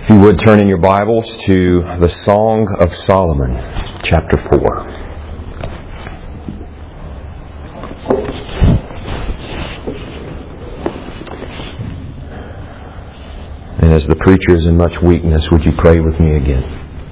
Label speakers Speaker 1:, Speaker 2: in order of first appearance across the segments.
Speaker 1: If you would turn in your Bibles to the Song of Solomon, chapter 4. And as the preacher is in much weakness, would you pray with me again?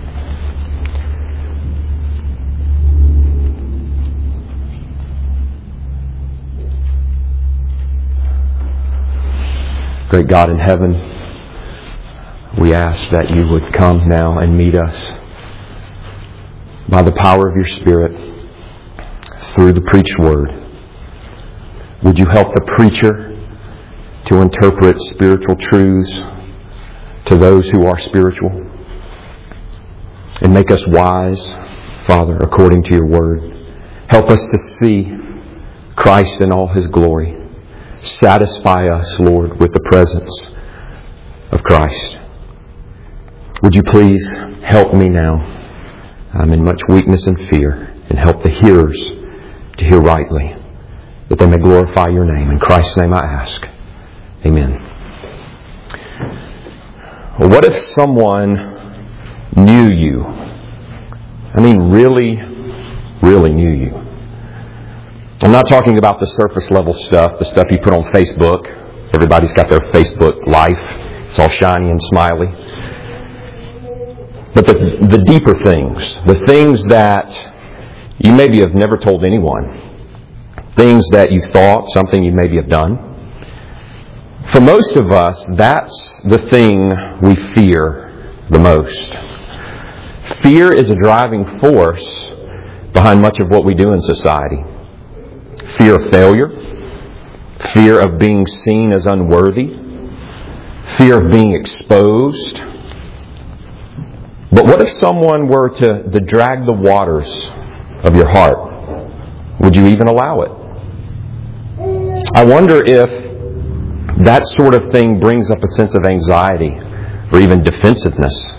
Speaker 1: Great God in heaven, we ask that you would come now and meet us by the power of your Spirit through the preached word. Would you help the preacher to interpret spiritual truths to those who are spiritual? And make us wise, Father, according to your word. Help us to see Christ in all His glory. Satisfy us, Lord, with the presence of Christ. Would you please help me now? I'm in much weakness and fear, and help the hearers to hear rightly, that they may glorify your name. In Christ's name I ask. Amen. What if someone knew you? I mean, really knew you. I'm not talking about the surface level stuff, the stuff you put on Facebook. Everybody's got their Facebook life. It's all shiny and smiley. But the deeper things, the things that you maybe have never told anyone, things that you thought, something you maybe have done. For most of us, that's the thing we fear the most. Fear is a driving force behind much of what we do in society. Fear of failure, fear of being seen as unworthy, fear of being exposed. But what if someone were to drag the waters of your heart? Would you even allow it? I wonder if that sort of thing brings up a sense of anxiety or even defensiveness.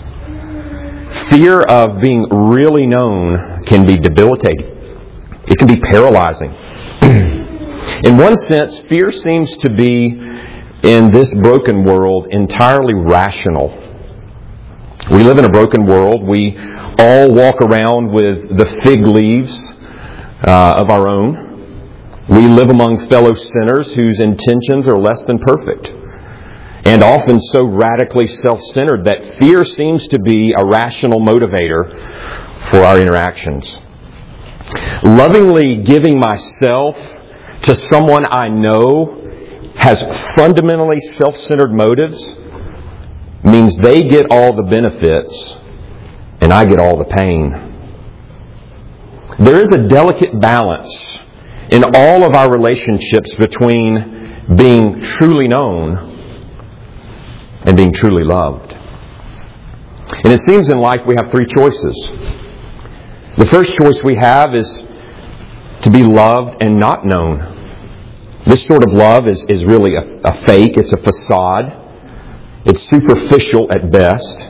Speaker 1: Fear of being really known can be debilitating. It can be paralyzing. In one sense, fear seems to be, in this broken world, entirely rational. We live in a broken world. We all walk around with the fig leaves of our own. We live among fellow sinners whose intentions are less than perfect, and often so radically self-centered that fear seems to be a rational motivator for our interactions. Lovingly giving myself to someone I know has fundamentally self-centered motives means they get all the benefits and I get all the pain. There is a delicate balance in all of our relationships between being truly known and being truly loved. And it seems in life we have three choices. The first choice we have is to be loved and not known. This sort of love is really a fake. It's a facade. It's superficial at best.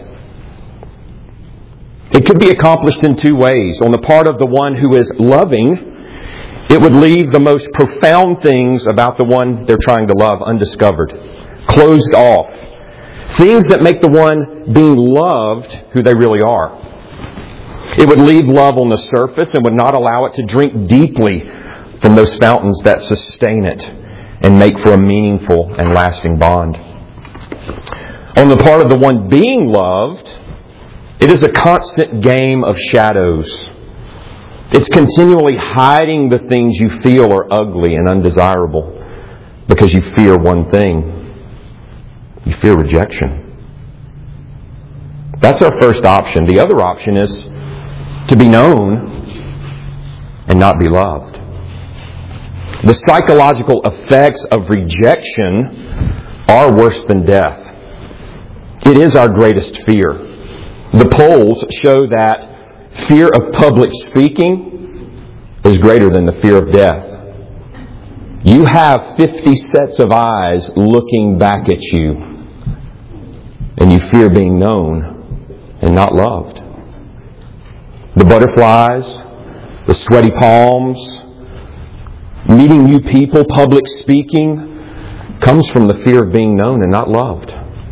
Speaker 1: It could be accomplished in two ways. On the part of the one who is loving, it would leave the most profound things about the one they're trying to love undiscovered, closed off. Things that make the one being loved who they really are. It would leave love on the surface and would not allow it to drink deeply from those fountains that sustain it and make for a meaningful and lasting bond. On the part of the one being loved, it is a constant game of shadows. It's continually hiding the things you feel are ugly and undesirable because you fear one thing. You fear rejection. That's our first option. The other option is to be known and not be loved. The psychological effects of rejection are worse than death. It is our greatest fear. The polls show that fear of public speaking is greater than the fear of death. You have 50 sets of eyes looking back at you, and you fear being known and not loved. The butterflies, the sweaty palms, meeting new people, public speaking, comes from the fear of being known and not loved.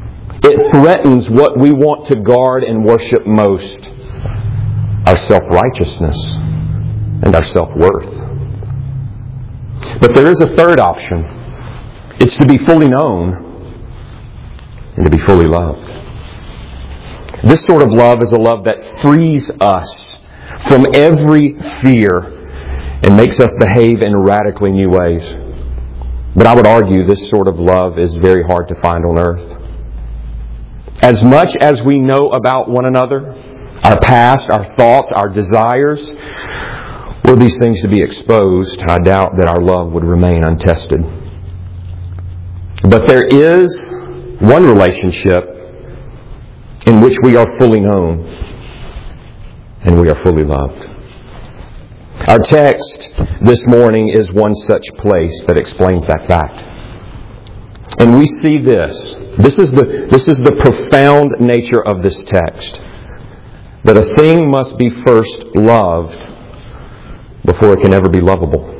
Speaker 1: It threatens what we want to guard and worship most, our self-righteousness and our self-worth. But there is a third option. It's to be fully known and to be fully loved. This sort of love is a love that frees us from every fear and makes us behave in radically new ways. But I would argue this sort of love is very hard to find on earth. As much as we know about one another, our past, our thoughts, our desires, were these things to be exposed, I doubt that our love would remain untested. But there is one relationship in which we are fully known and we are fully loved. Our text this morning is one such place that explains that fact. And we see this. This is the profound nature of this text. That a thing must be first loved before it can ever be lovable.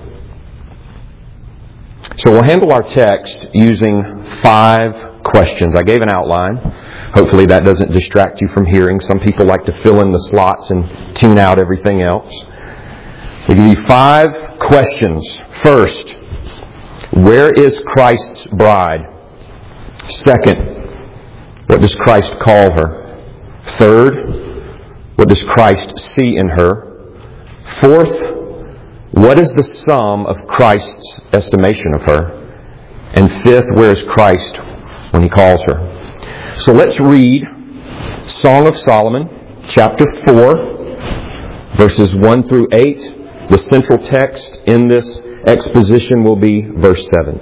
Speaker 1: So we'll handle our text using 5 questions. I gave an outline. Hopefully that doesn't distract you from hearing. Some people like to fill in the slots and tune out everything else. We'll give you 5 questions. First, where is Christ's bride? Second, what does Christ call her? Third, what does Christ see in her? Fourth, what is the sum of Christ's estimation of her? And fifth, where is Christ when He calls her? So let's read Song of Solomon, chapter 4, verses 1 through 8. The central text in this exposition will be verse 7.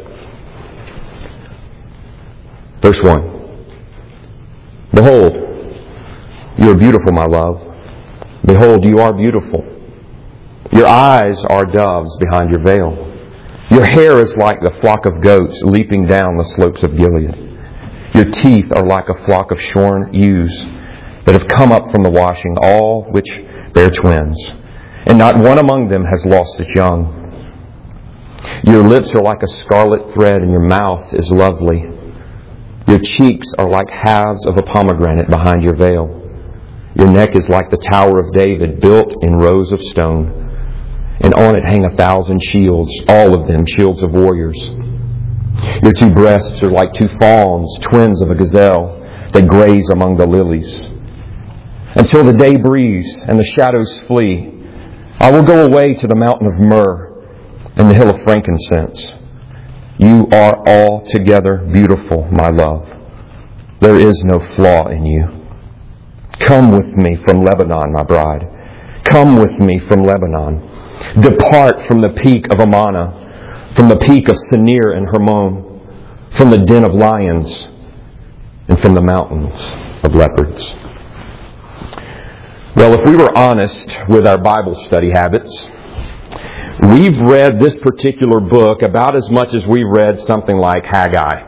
Speaker 1: Verse 1. Behold, you are beautiful, my love. Behold, you are beautiful. Your eyes are doves behind your veil. Your hair is like the flock of goats leaping down the slopes of Gilead. Your teeth are like a flock of shorn ewes that have come up from the washing, all which bear twins. And not one among them has lost its young. Your lips are like a scarlet thread, and your mouth is lovely. Your cheeks are like halves of a pomegranate behind your veil. Your neck is like the Tower of David, built in rows of stone. And on it hang 1,000 shields, all of them shields of warriors. Your 2 breasts are like 2 fawns, twins of a gazelle, that graze among the lilies. Until the day breeze and the shadows flee, I will go away to the mountain of myrrh and the hill of frankincense. You are altogether beautiful, my love. There is no flaw in you. Come with me from Lebanon, my bride. Come with me from Lebanon. Depart from the peak of Amana, from the peak of Senir and Hermon, from the den of lions, and from the mountains of leopards. Well, if we were honest with our Bible study habits, we've read this particular book about as much as we've read something like Haggai.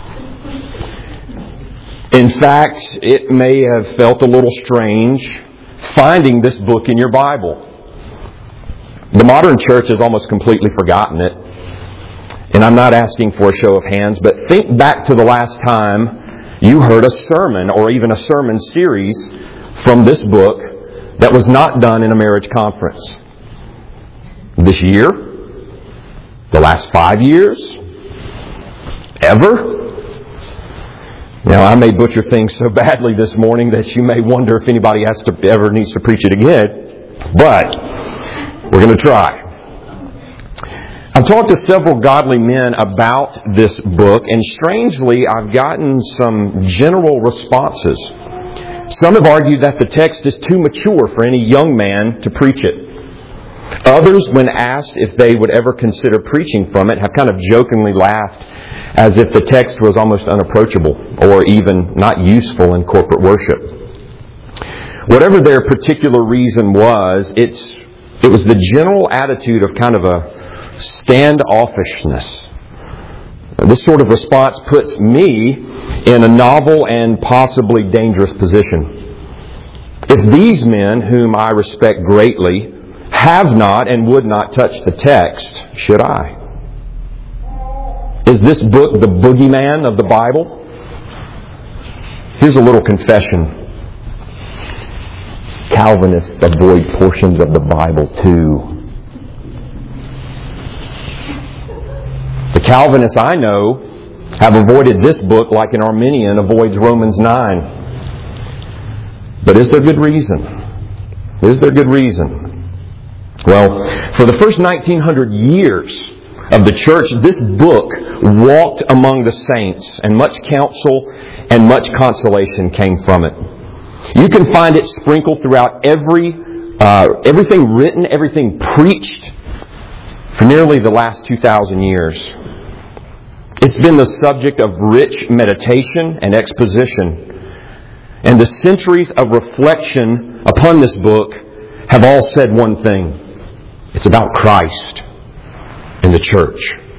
Speaker 1: In fact, it may have felt a little strange finding this book in your Bible. The modern church has almost completely forgotten it. And I'm not asking for a show of hands, but think back to the last time you heard a sermon or even a sermon series from this book that was not done in a marriage conference. This year? The last 5 years? Ever? Now, I may butcher things so badly this morning that you may wonder if anybody ever needs to preach it again. But we're going to try. I've talked to several godly men about this book, and strangely, I've gotten some general responses. Some have argued that the text is too mature for any young man to preach it. Others, when asked if they would ever consider preaching from it, have kind of jokingly laughed as if the text was almost unapproachable or even not useful in corporate worship. Whatever their particular reason was, it was the general attitude of kind of a standoffishness. This sort of response puts me in a novel and possibly dangerous position. If these men, whom I respect greatly, have not and would not touch the text, should I? Is this book the boogeyman of the Bible? Here's a little confession. Calvinists avoid portions of the Bible too. The Calvinists I know have avoided this book like an Arminian avoids Romans 9. But is there good reason? Is there good reason? Well, for the first 1900 years of the church, this book walked among the saints, and much counsel and much consolation came from it. You can find it sprinkled throughout everything written, everything preached for nearly the last 2,000 years. It's been the subject of rich meditation and exposition. And the centuries of reflection upon this book have all said one thing. It's about Christ and the church.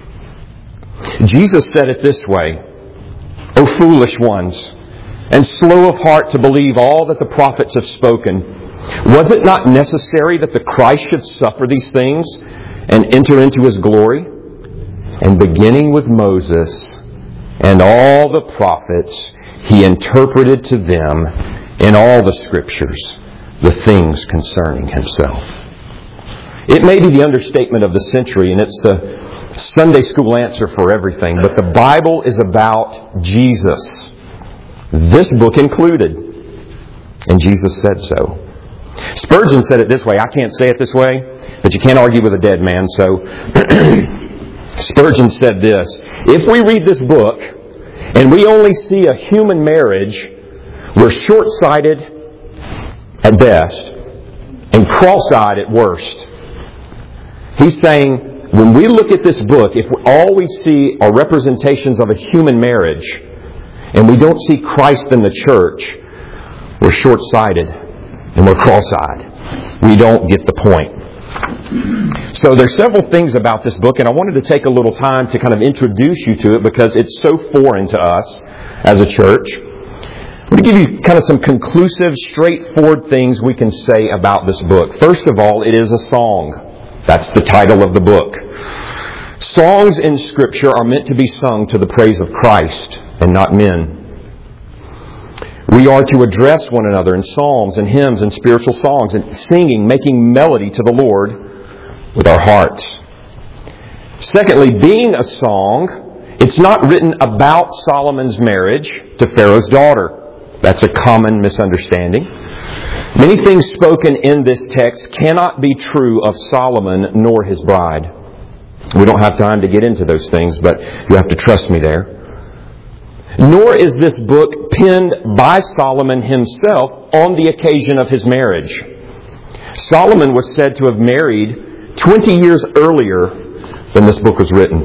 Speaker 1: Jesus said it this way, "O foolish ones, and slow of heart to believe all that the prophets have spoken. Was it not necessary that the Christ should suffer these things and enter into His glory? And beginning with Moses and all the prophets, He interpreted to them in all the Scriptures the things concerning Himself." It may be the understatement of the century, and it's the Sunday school answer for everything, but the Bible is about Jesus. This book included. And Jesus said so. Spurgeon said it this way. I can't say it this way, but you can't argue with a dead man, so Spurgeon said this: if we read this book and we only see a human marriage, we're short-sighted at best and cross-eyed at worst. He's saying, when we look at this book, if all we see are representations of a human marriage and we don't see Christ in the church, we're short-sighted and we're cross-eyed. We don't get the point. So there's several things about this book, and I wanted to take a little time to kind of introduce you to it because it's so foreign to us as a church. I'm going to give you kind of some conclusive, straightforward things we can say about this book. First of all, it is a song. That's the title of the book. Songs in Scripture are meant to be sung to the praise of Christ and not men. We are to address one another in psalms and hymns and spiritual songs and singing, making melody to the Lord with our hearts. Secondly, being a song, it's not written about Solomon's marriage to Pharaoh's daughter. That's a common misunderstanding. Many things spoken in this text cannot be true of Solomon nor his bride. We don't have time to get into those things, but you have to trust me there. Nor is this book penned by Solomon himself on the occasion of his marriage. Solomon was said to have married 20 years earlier than this book was written.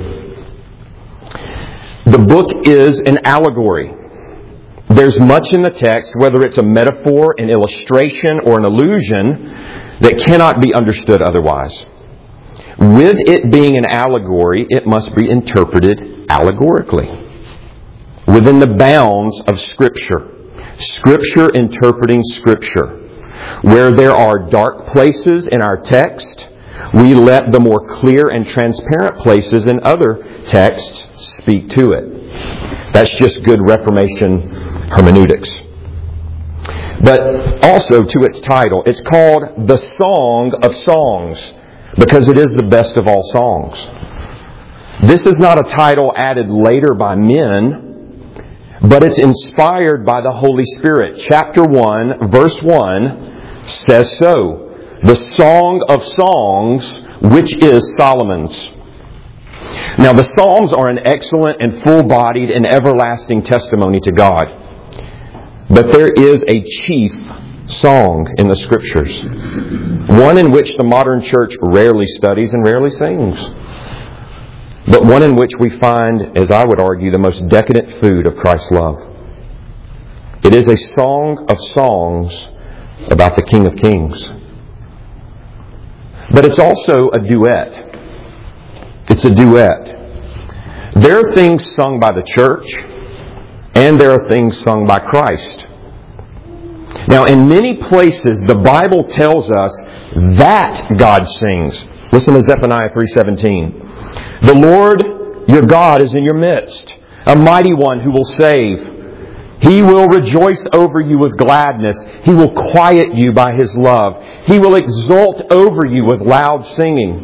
Speaker 1: The book is an allegory. There's much in the text, whether it's a metaphor, an illustration, or an allusion, that cannot be understood otherwise. With it being an allegory, it must be interpreted allegorically, within the bounds of Scripture. Scripture interpreting Scripture. Where there are dark places in our text, we let the more clear and transparent places in other texts speak to it. That's just good Reformation hermeneutics. But also to its title, it's called The Song of Songs, because it is the best of all songs. This is not a title added later by men, but it's inspired by the Holy Spirit. Chapter 1, verse 1 says so. The Song of Songs, which is Solomon's. Now, the Psalms are an excellent and full-bodied and everlasting testimony to God. But there is a chief song in the Scriptures. One in which the modern church rarely studies and rarely sings. But one in which we find, as I would argue, the most decadent food of Christ's love. It is a song of songs about the King of Kings. But it's also a duet. It's a duet. There are things sung by the church, and there are things sung by Christ. Now, in many places, the Bible tells us that God sings. Listen to Zephaniah 3:17. The Lord, your God, is in your midst, a mighty one who will save. He will rejoice over you with gladness. He will quiet you by His love. He will exult over you with loud singing.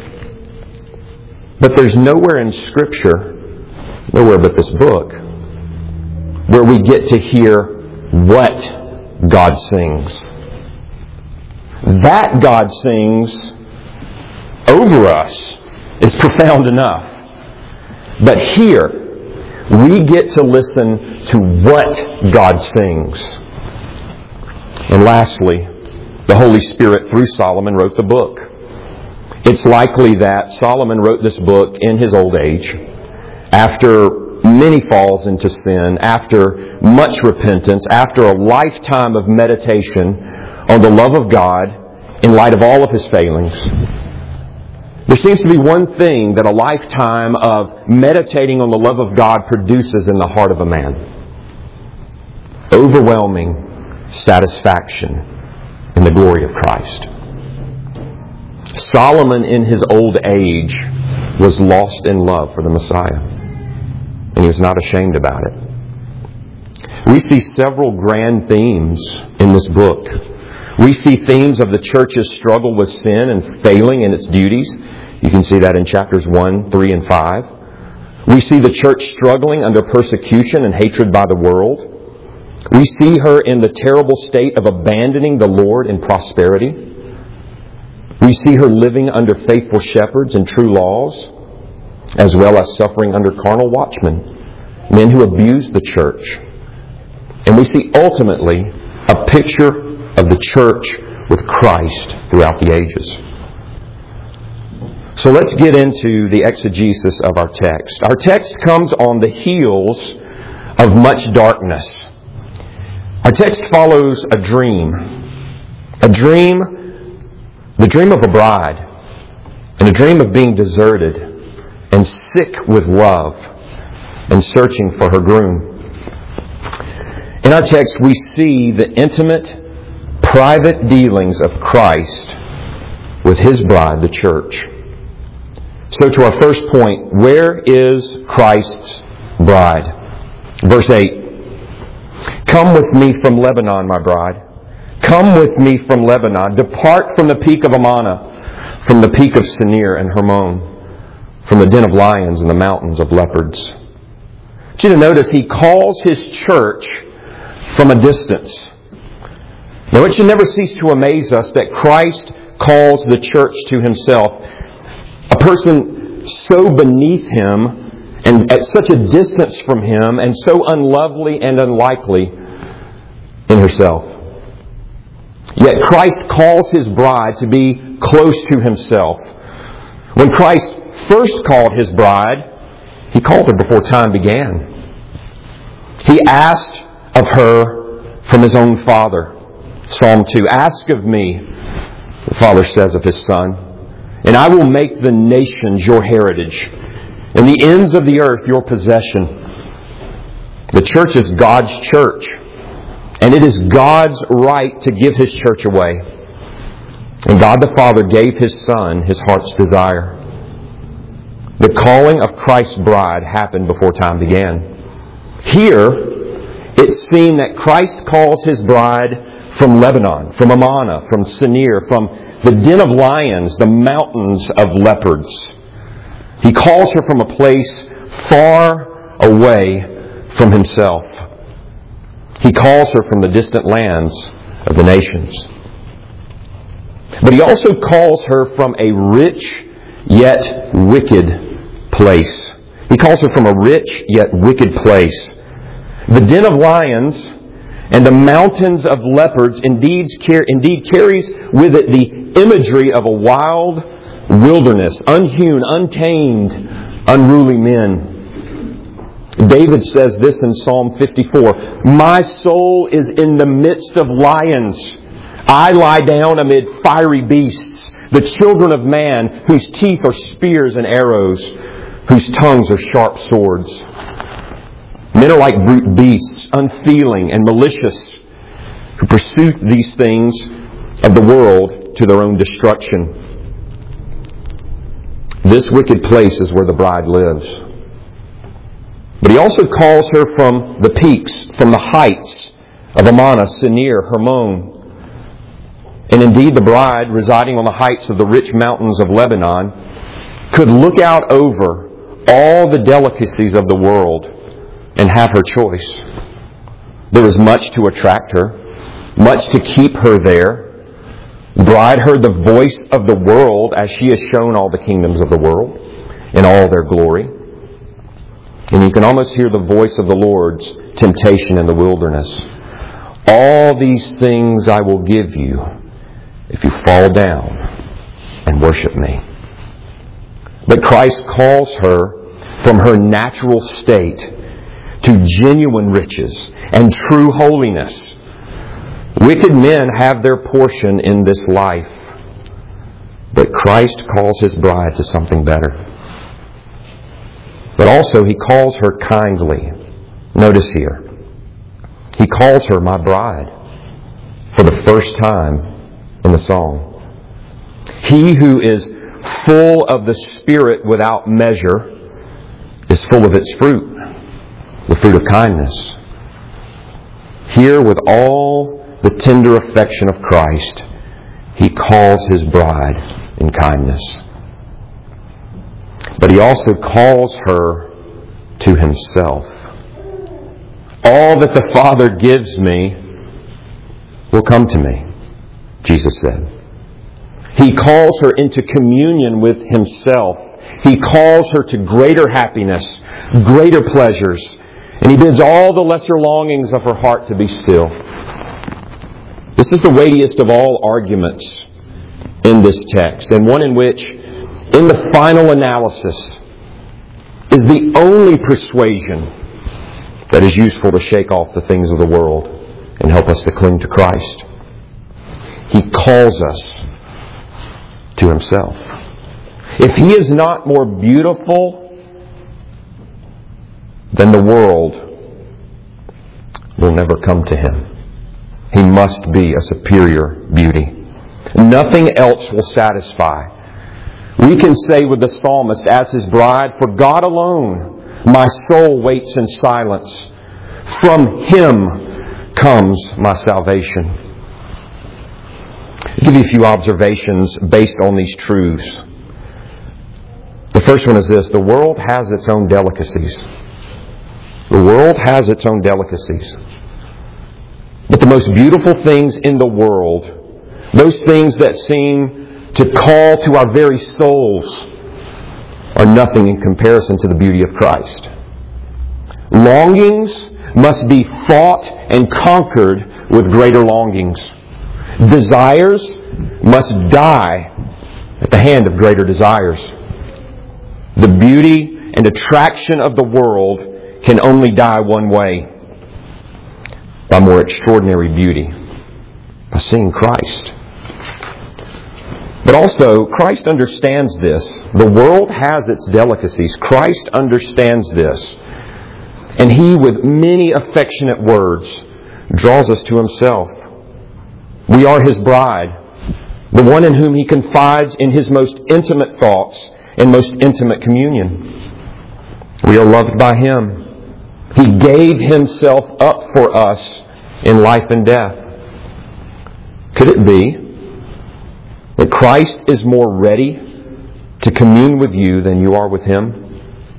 Speaker 1: But there's nowhere in Scripture, nowhere but this book, where we get to hear what God sings. That God sings over us is profound enough. But here, we get to listen to what God sings. And lastly, the Holy Spirit through Solomon wrote the book. It's likely that Solomon wrote this book in his old age, after many falls into sin, after much repentance, after a lifetime of meditation on the love of God in light of all of his failings. There seems to be one thing that a lifetime of meditating on the love of God produces in the heart of a man. Overwhelming satisfaction in the glory of Christ. Solomon in his old age was lost in love for the Messiah. And he was not ashamed about it. We see several grand themes in this book. We see themes of the church's struggle with sin and failing in its duties. You can see that in chapters 1, 3, and 5. We see the church struggling under persecution and hatred by the world. We see her in the terrible state of abandoning the Lord in prosperity. We see her living under faithful shepherds and true laws, as well as suffering under carnal watchmen, men who abuse the church. And we see ultimately a picture of the church with Christ throughout the ages. So let's get into the exegesis of our text. Our text comes on the heels of much darkness. Our text follows a dream. The dream of a bride, and a dream of being deserted and sick with love and searching for her groom. In our text, we see the intimate, private dealings of Christ with His bride, the church. So to our first point, where is Christ's bride? Verse 8. Come with me from Lebanon, my bride. Come with me from Lebanon. Depart from the peak of Amana, from the peak of Senir and Hermon, from the den of lions and the mountains of leopards. I want you to notice He calls His church from a distance. Now it should never cease to amaze us that Christ calls the church to Himself. A person so beneath Him and at such a distance from Him and so unlovely and unlikely in herself. Yet Christ calls His bride to be close to Himself. When Christ first called His bride, He called her before time began. He asked of her from His own Father. Psalm 2, ask of me, the Father says of His Son, and I will make the nations your heritage, and the ends of the earth your possession. The church is God's church, and it is God's right to give His church away. And God the Father gave His Son His heart's desire. The calling of Christ's bride happened before time began. Here, it's seen that Christ calls His bride from Lebanon, from Amana, from Senir, from the den of lions, the mountains of leopards. He calls her from a place far away from Himself. He calls her from the distant lands of the nations. But He also calls her from a rich yet wicked place. He calls her from a rich yet wicked place. The den of lions and the mountains of leopards indeed carries with it the imagery of a wild wilderness, unhewn, untamed, unruly men. David says this in Psalm 54, my soul is in the midst of lions. I lie down amid fiery beasts, the children of man, whose teeth are spears and arrows, whose tongues are sharp swords. Men are like brute beasts, unfeeling and malicious, who pursue these things of the world to their own destruction. This wicked place is where the bride lives. But He also calls her from the peaks, from the heights of Amana, Senir, Hermon. And indeed, the bride, residing on the heights of the rich mountains of Lebanon, could look out over all the delicacies of the world and have her choice. There was much to attract her, much to keep her there. The bride heard the voice of the world as she has shown all the kingdoms of the world in all their glory. And you can almost hear the voice of the Lord's temptation in the wilderness. All these things I will give you if you fall down and worship me. But Christ calls her from her natural state to genuine riches and true holiness. Wicked men have their portion in this life, but Christ calls His bride to something better. But also He calls her kindly. Notice here, He calls her my bride for the first time in the song. He who is full of the Spirit without measure is full of its fruit, the fruit of kindness. Here, with all the tender affection of Christ, He calls His bride in kindness. But He also calls her to Himself. All that the Father gives me will come to me, Jesus said. He calls her into communion with Himself. He calls her to greater happiness, greater pleasures, and He bids all the lesser longings of her heart to be still. This is the weightiest of all arguments in this text, and one in which, in the final analysis, is the only persuasion that is useful to shake off the things of the world and help us to cling to Christ. He calls us to Himself. If He is not more beautiful than the world, we'll never come to Him. He must be a superior beauty. Nothing else will satisfy. We can say with the psalmist as his bride, "For God alone my soul waits in silence. From Him comes my salvation." I'll give you a few observations based on these truths. The first one is this: the world has its own delicacies. The world has its own delicacies. But the most beautiful things in the world, those things that seem to call to our very souls, are nothing in comparison to the beauty of Christ. Longings must be fought and conquered with greater longings. Desires must die at the hand of greater desires. The beauty and attraction of the world can only die one way: by more extraordinary beauty, by seeing Christ. But also, Christ understands this. The world has its delicacies. Christ understands this. And He, with many affectionate words, draws us to Himself. We are His bride, the one in whom He confides in His most intimate thoughts and most intimate communion. We are loved by Him. He gave Himself up for us in life and death. Could it be that Christ is more ready to commune with you than you are with Him?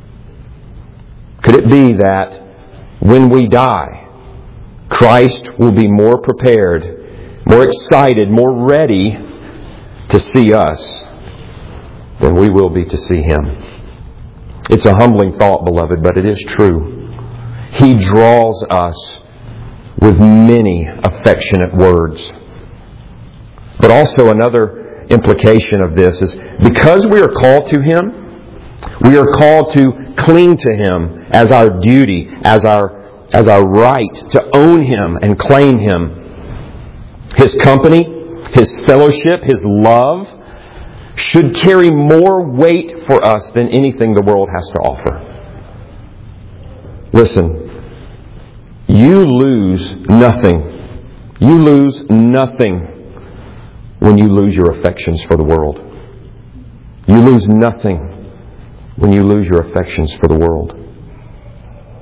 Speaker 1: Could it be that when we die, Christ will be more prepared, more excited, more ready to see us than we will be to see Him? It's a humbling thought, beloved, but it is true. He draws us with many affectionate words. But also another implication of this is, because we are called to Him, we are called to cling to Him as our duty, as our right to own Him and claim Him. His company, His fellowship, His love should carry more weight for us than anything the world has to offer. Listen, you lose nothing. You lose nothing when you lose your affections for the world. You lose nothing when you lose your affections for the world.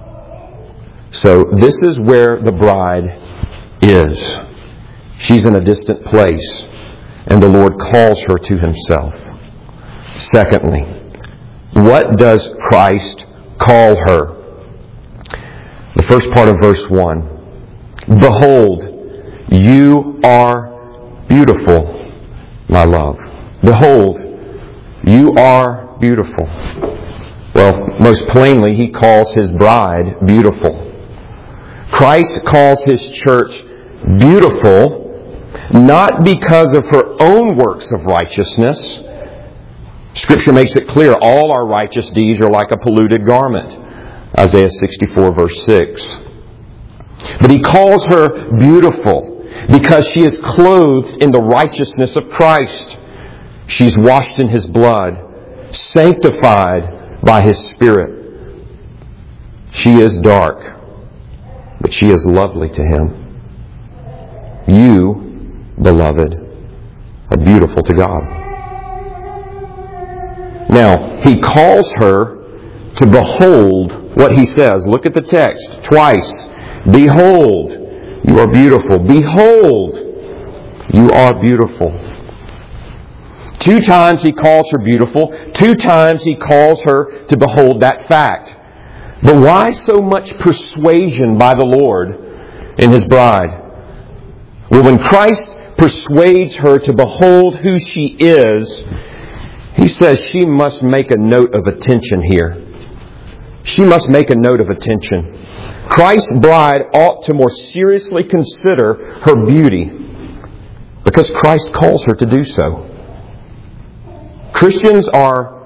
Speaker 1: So this is where the bride is. She's in a distant place, and the Lord calls her to Himself. Secondly, what does Christ call her? The first part of verse 1. Behold, you are beautiful, my love. Behold, you are beautiful. Well, most plainly, He calls His bride beautiful. Christ calls His church beautiful not because of her own works of righteousness. Scripture makes it clear all our righteous deeds are like a polluted garment. Isaiah 64 verse 6. But He calls her beautiful because she is clothed in the righteousness of Christ. She's washed in His blood, sanctified by His Spirit. She is dark, but she is lovely to Him. You, beloved, are beautiful to God. Now, He calls her to behold what He says. Look at the text twice. Behold, you are beautiful. Behold, you are beautiful. 2 times He calls her beautiful. 2 times He calls her to behold that fact. But why so much persuasion by the Lord in His bride? Well, when Christ persuades her to behold who she is, He says she must make a note of attention here. She must make a note of attention. Christ's bride ought to more seriously consider her beauty because Christ calls her to do so. Christians are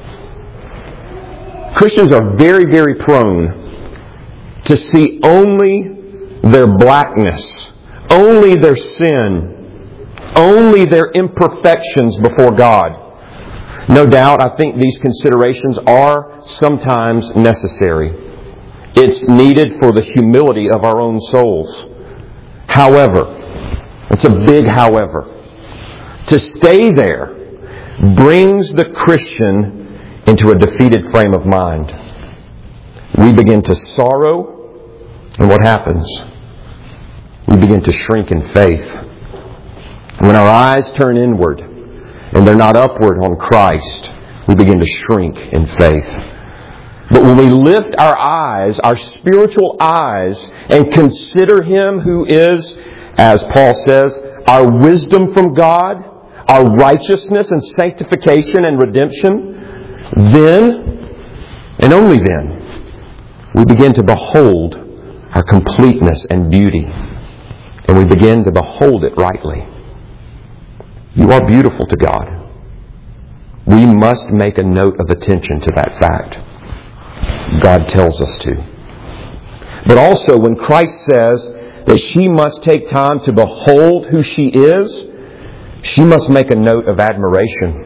Speaker 1: very, very prone to see only their blackness, only their sin, only their imperfections before God. No doubt, I think these considerations are sometimes necessary. It's needed for the humility of our own souls. However, it's a big however. To stay there brings the Christian into a defeated frame of mind. We begin to sorrow, and what happens? We begin to shrink in faith. When our eyes turn inward, and they're not upward on Christ, we begin to shrink in faith. But when we lift our eyes, our spiritual eyes, and consider Him who is, as Paul says, our wisdom from God, our righteousness and sanctification and redemption, then, and only then, we begin to behold our completeness and beauty. And we begin to behold it rightly. You are beautiful to God. We must make a note of attention to that fact. God tells us to. But also when Christ says that she must take time to behold who she is, she must make a note of admiration.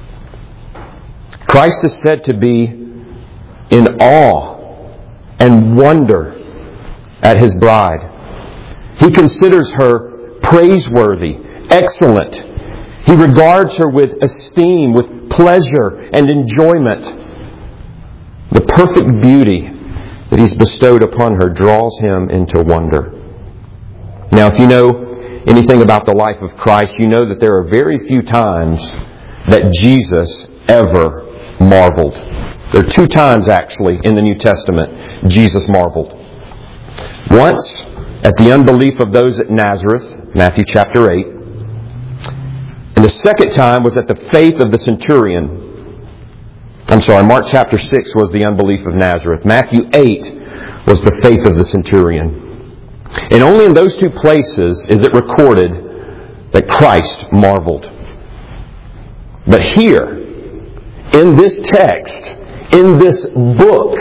Speaker 1: Christ is said to be in awe and wonder at His bride. He considers her praiseworthy, excellent. He regards her with esteem, with pleasure and enjoyment. The perfect beauty that He's bestowed upon her draws Him into wonder. Now, if you know anything about the life of Christ, you know that there are very few times that Jesus ever marveled. There are 2 times, actually, in the New Testament, Jesus marveled. Once, at the unbelief of those at Nazareth, Matthew chapter 8. And the second time was at the faith of the centurion. Mark chapter 6 was the unbelief of Nazareth. Matthew 8 was the faith of the centurion. And only in those 2 places is it recorded that Christ marveled. But here, in this text, in this book,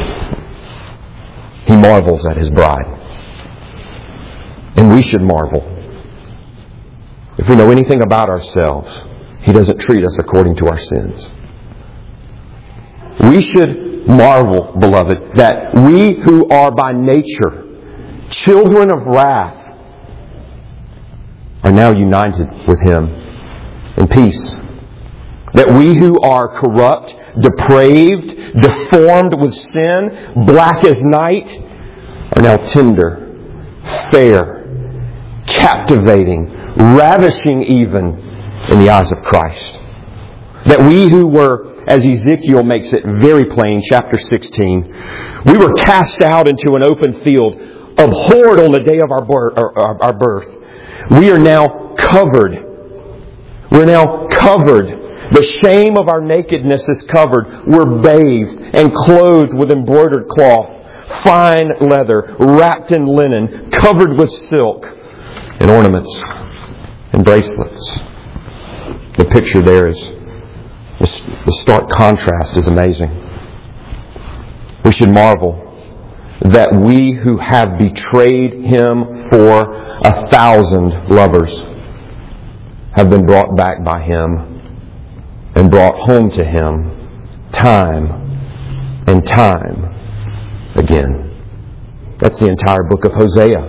Speaker 1: He marvels at His bride. And we should marvel. If we know anything about ourselves, He doesn't treat us according to our sins. We should marvel, beloved, that we who are by nature children of wrath are now united with Him in peace. That we who are corrupt, depraved, deformed with sin, black as night, are now tender, fair, captivating, ravishing even in the eyes of Christ. That we who were, as Ezekiel makes it very plain, chapter 16, we were cast out into an open field, abhorred on the day of our birth. We are now covered. We're now covered. The shame of our nakedness is covered. We're bathed and clothed with embroidered cloth, fine leather, wrapped in linen, covered with silk and ornaments and bracelets. The picture there is, the stark contrast is amazing. We should marvel that we who have betrayed Him for 1,000 lovers have been brought back by Him and brought home to Him time and time again. That's the entire book of Hosea.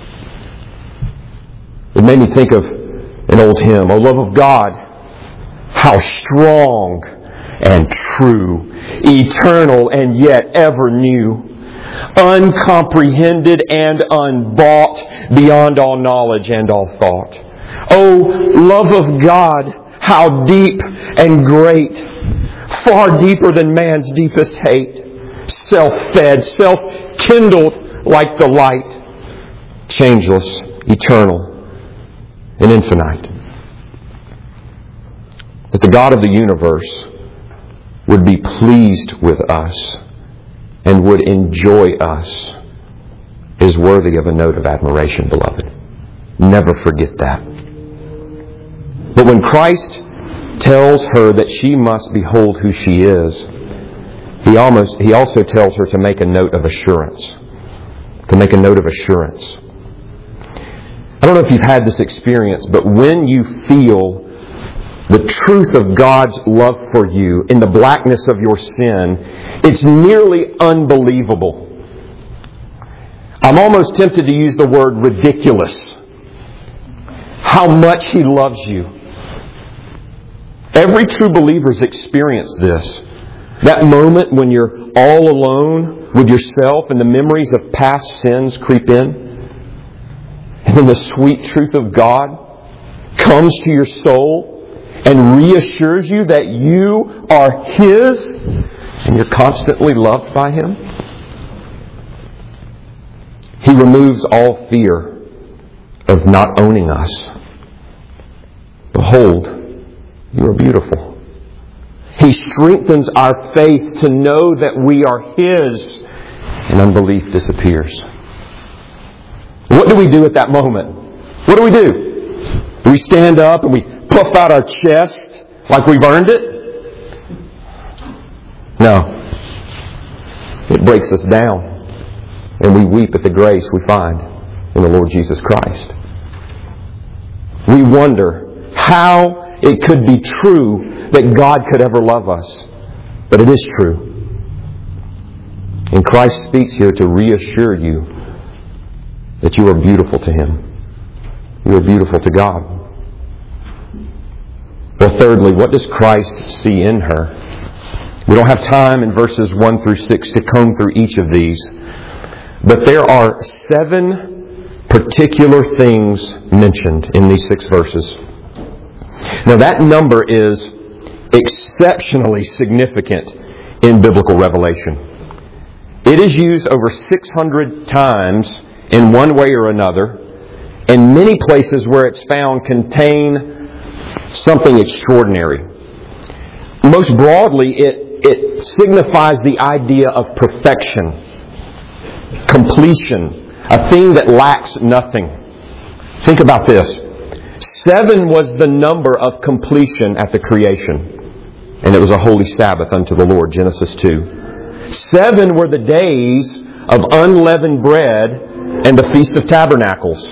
Speaker 1: It made me think of an old hymn, O love of God, how strong and true, eternal and yet ever new, uncomprehended and unbought, beyond all knowledge and all thought. O love of God, how deep and great, far deeper than man's deepest hate, self-fed, self-kindled like the light, changeless, eternal, and infinite. That the God of the universe would be pleased with us and would enjoy us is worthy of a note of admiration, beloved. Never forget that. But when Christ tells her that she must behold who she is, He also tells her to make a note of assurance. To make a note of assurance. I don't know if you've had this experience, but when you feel the truth of God's love for you in the blackness of your sin, it's nearly unbelievable. I'm almost tempted to use the word ridiculous. How much He loves you. Every true believer's experienced this. That moment when you're all alone with yourself and the memories of past sins creep in. And then the sweet truth of God comes to your soul and reassures you that you are His and you're constantly loved by Him. He removes all fear of not owning us. Behold, you are beautiful. He strengthens our faith to know that we are His, and unbelief disappears. What do we do at that moment? What do? Do we stand up and we puff out our chest like we've earned it? No. It breaks us down, and we weep at the grace we find in the Lord Jesus Christ. We wonder how it could be true that God could ever love us. But it is true. And Christ speaks here to reassure you that you are beautiful to Him. You are beautiful to God. Well, thirdly, what does Christ see in her? We don't have time in verses 1 through 6 to comb through each of these. But there are 7 particular things mentioned in these 6 verses. Now that number is exceptionally significant in biblical revelation. It is used over 600 times in one way or another, and many places where it's found contain something extraordinary. Most broadly, it signifies the idea of perfection, completion, a thing that lacks nothing. Think about this. 7 was the number of completion at the creation. And it was a holy Sabbath unto the Lord, Genesis 2. 7 were the days of unleavened bread and the Feast of Tabernacles.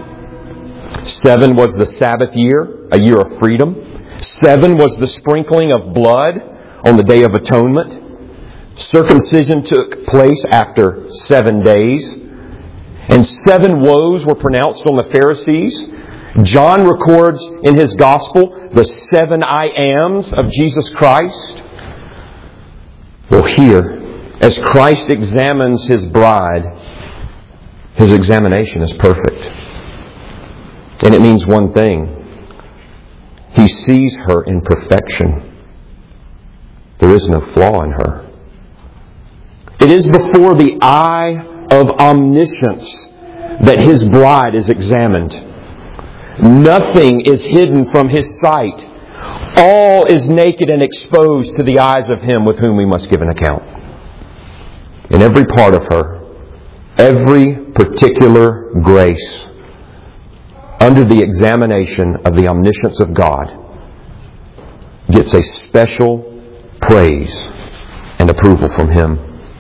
Speaker 1: 7 was the Sabbath year, a year of freedom. 7 was the sprinkling of blood on the Day of Atonement. Circumcision took place after 7 days. And 7 woes were pronounced on the Pharisees. John records in his Gospel the 7 I ams of Jesus Christ. Well, here, as Christ examines His bride, His examination is perfect. And it means one thing. He sees her in perfection. There is no flaw in her. It is before the eye of omniscience that His bride is examined. Nothing is hidden from His sight. All is naked and exposed to the eyes of Him with whom we must give an account. In every part of her, every particular grace, under the examination of the omniscience of God, gets a special praise and approval from Him.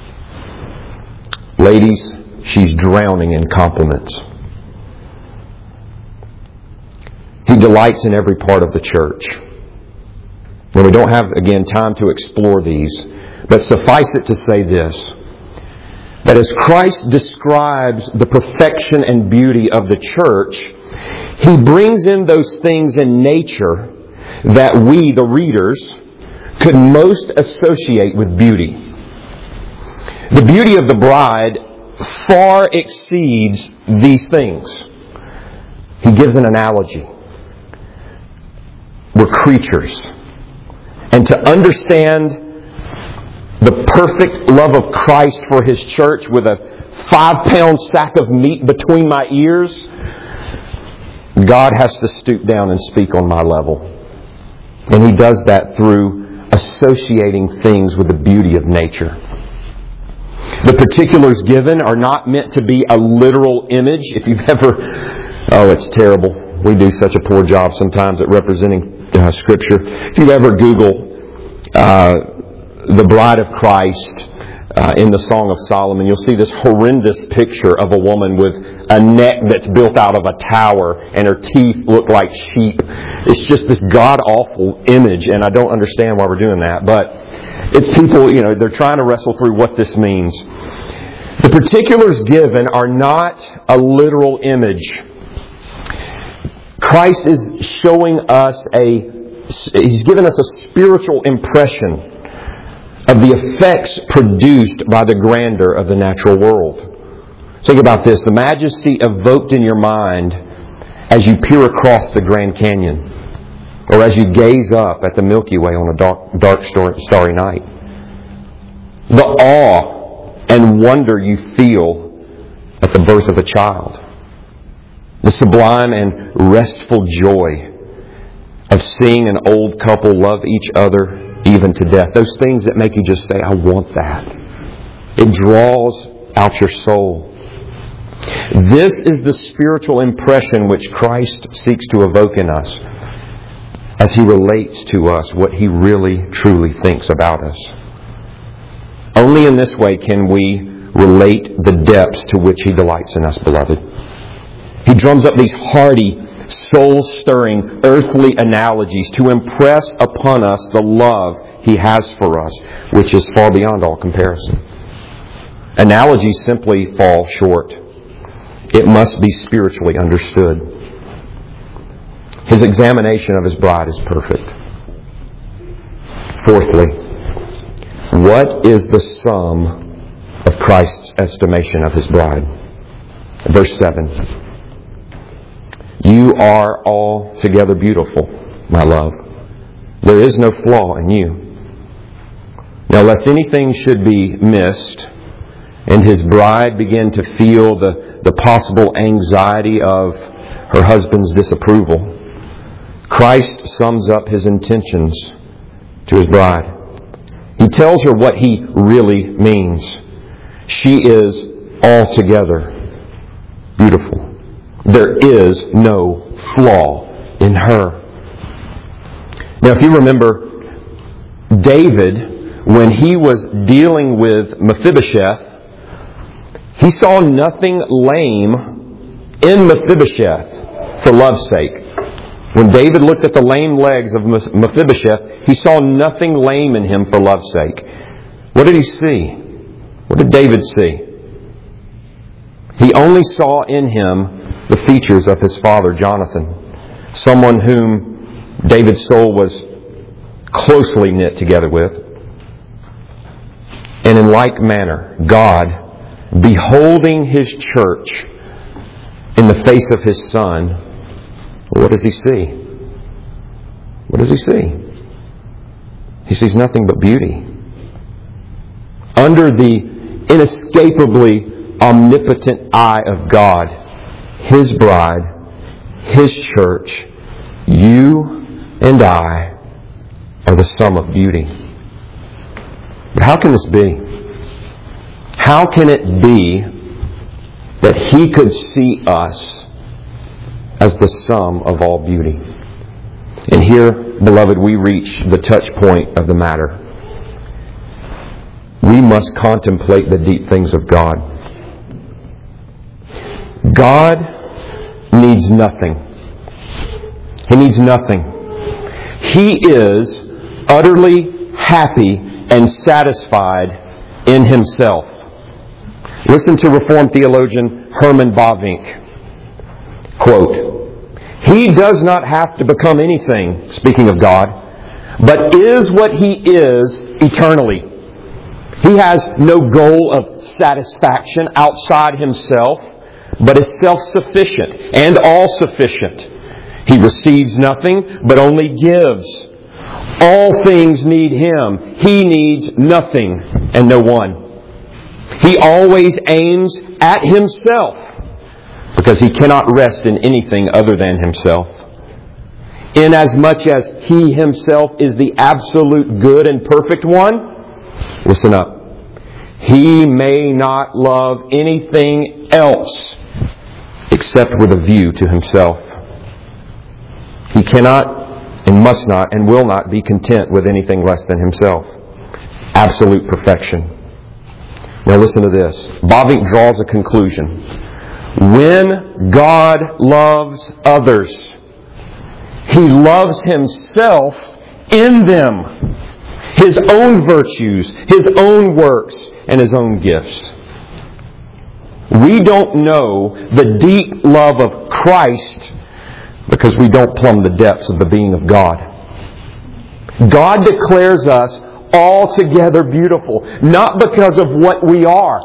Speaker 1: Ladies, she's drowning in compliments. He delights in every part of the church. And we don't have, again, time to explore these, but suffice it to say this, that as Christ describes the perfection and beauty of the church, He brings in those things in nature that we, the readers, could most associate with beauty. The beauty of the bride far exceeds these things. He gives an analogy. We're creatures. And to understand the perfect love of Christ for His church with a 5-pound sack of meat between my ears, God has to stoop down and speak on my level. And He does that through associating things with the beauty of nature. The particulars given are not meant to be a literal image. If you've ever... Oh, it's terrible. We do such a poor job sometimes at representing Scripture. If you ever Google the bride of Christ in the Song of Solomon, you'll see this horrendous picture of a woman with a neck that's built out of a tower and her teeth look like sheep. It's just this god-awful image, and I don't understand why we're doing that. But it's people, they're trying to wrestle through what this means. The particulars given are not a literal image. Christ is showing us He's given us a spiritual impression of the effects produced by the grandeur of the natural world. Think about this. The majesty evoked in your mind as you peer across the Grand Canyon, or as you gaze up at the Milky Way on a dark starry night. The awe and wonder you feel at the birth of a child. The sublime and restful joy of seeing an old couple love each other even to death. Those things that make you just say, I want that. It draws out your soul. This is the spiritual impression which Christ seeks to evoke in us as He relates to us what He really, truly thinks about us. Only in this way can we relate the depths to which He delights in us, beloved. He drums up these hearty, soul-stirring, earthly analogies to impress upon us the love He has for us, which is far beyond all comparison. Analogies simply fall short. It must be spiritually understood. His examination of His bride is perfect. Fourthly, what is the sum of Christ's estimation of His bride? Verse 7. You are altogether beautiful, my love. There is no flaw in you. Now, lest anything should be missed, and His bride begin to feel the possible anxiety of her husband's disapproval, Christ sums up His intentions to His bride. He tells her what He really means. She is altogether beautiful. There is no flaw in her. Now, if you remember, David, when he was dealing with Mephibosheth, he saw nothing lame in Mephibosheth for love's sake. When David looked at the lame legs of Mephibosheth, he saw nothing lame in him for love's sake. What did he see? What did David see? He only saw in him the features of his father, Jonathan, someone whom David's soul was closely knit together with. And in like manner, God beholding His church in the face of His Son, what does He see? What does He see? He sees nothing but beauty. Under the inescapably omnipotent eye of God, His bride, His church, you and I are the sum of beauty. But how can this be? How can it be that He could see us as the sum of all beauty? And here, beloved, we reach the touch point of the matter. We must contemplate the deep things of God. God needs nothing. He needs nothing. He is utterly happy and satisfied in Himself. Listen to Reformed theologian Herman Bavinck. Quote, "He does not have to become anything," speaking of God, "but is what He is eternally. He has no goal of satisfaction outside Himself, but is self-sufficient and all-sufficient. He receives nothing, but only gives. All things need Him. He needs nothing and no one. He always aims at Himself, because He cannot rest in anything other than Himself. Inasmuch as He Himself is the absolute good and perfect one," listen up, "He may not love anything else except with a view to Himself. He cannot and must not and will not be content with anything less than Himself. Absolute perfection." Now listen to this. Bavinck draws a conclusion. When God loves others, He loves Himself in them. His own virtues, His own works, and His own gifts. We don't know the deep love of Christ because we don't plumb the depths of the being of God. God declares us altogether beautiful, not because of what we are,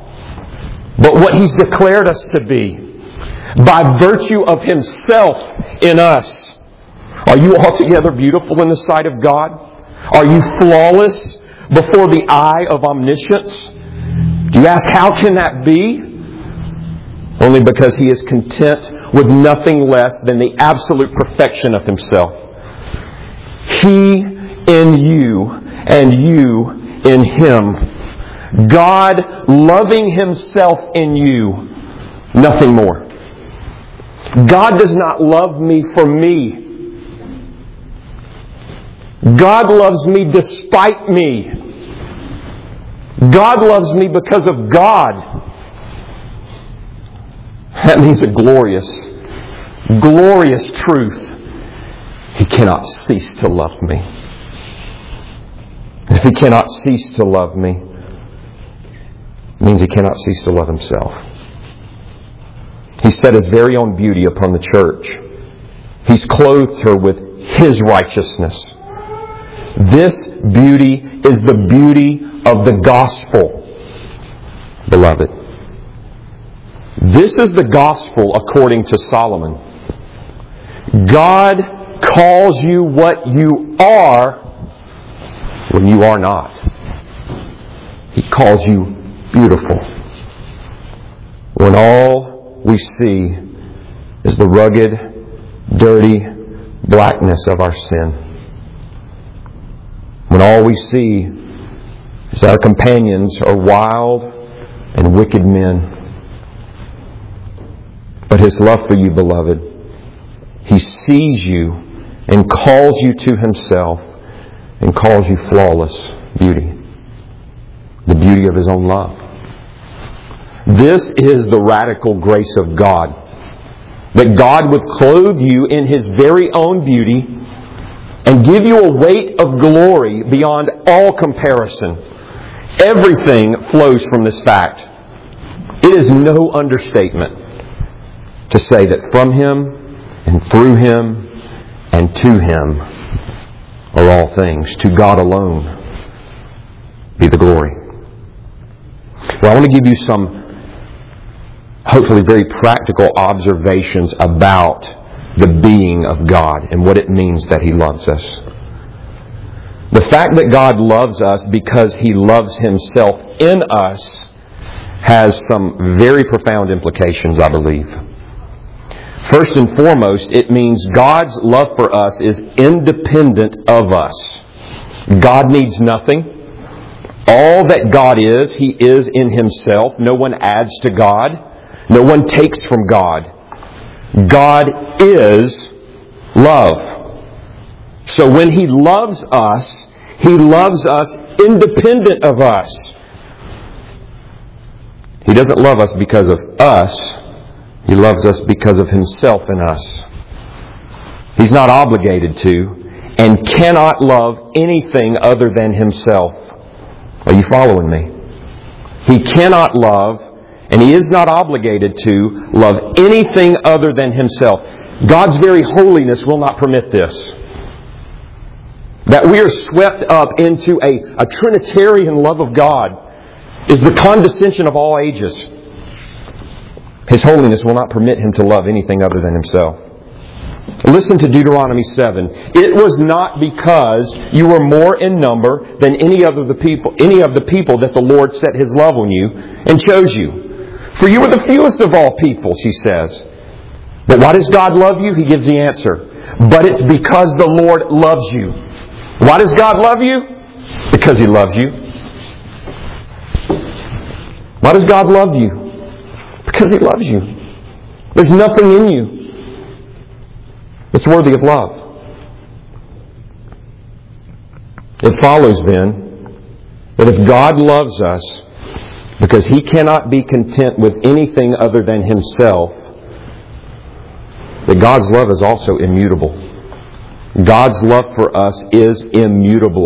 Speaker 1: but what He's declared us to be, by virtue of Himself in us. Are you altogether beautiful in the sight of God? Are you flawless before the eye of omniscience? Do you ask, how can that be? Only because He is content with nothing less than the absolute perfection of Himself. He in you and you in Him. God loving Himself in you, nothing more. God does not love me for me. God loves me despite me. God loves me because of God. That means a glorious, glorious truth. He cannot cease to love me. If He cannot cease to love me, it means He cannot cease to love Himself. He set His very own beauty upon the church. He's clothed her with His righteousness. This beauty is the beauty of the gospel, beloved. This is the gospel according to Solomon. God calls you what you are when you are not. He calls you beautiful when all we see is the rugged, dirty blackness of our sin. When all we see is our companions are wild and wicked men. But His love for you, beloved, He sees you and calls you to Himself and calls you flawless beauty. The beauty of His own love. This is the radical grace of God. That God would clothe you in His very own beauty and give you a weight of glory beyond all comparison. Everything flows from this fact. It is no understatement to say that from Him and through Him and to Him are all things. To God alone be the glory. Well, I want to give you some, hopefully very practical observations about the being of God and what it means that He loves us. The fact that God loves us because He loves Himself in us has some very profound implications, I believe. First and foremost, it means God's love for us is independent of us. God needs nothing. All that God is, He is in Himself. No one adds to God. No one takes from God. God is love. So when He loves us independent of us. He doesn't love us because of us. He loves us because of Himself in us. He's not obligated to and cannot love anything other than Himself. Are you following me? He cannot love, and He is not obligated to love anything other than Himself. God's very holiness will not permit this. That we are swept up into a Trinitarian love of God is the condescension of all ages. His holiness will not permit Him to love anything other than Himself. Listen to Deuteronomy 7. It was not because you were more in number than any of the people that the Lord set His love on you and chose you. For you were the fewest of all people, she says. But why does God love you? He gives the answer. But it's because the Lord loves you. Why does God love you? Because He loves you. Why does God love you? Because He loves you. There's nothing in you that's worthy of love. It follows then that if God loves us because He cannot be content with anything other than Himself, that God's love is also immutable. God's love for us is immutable.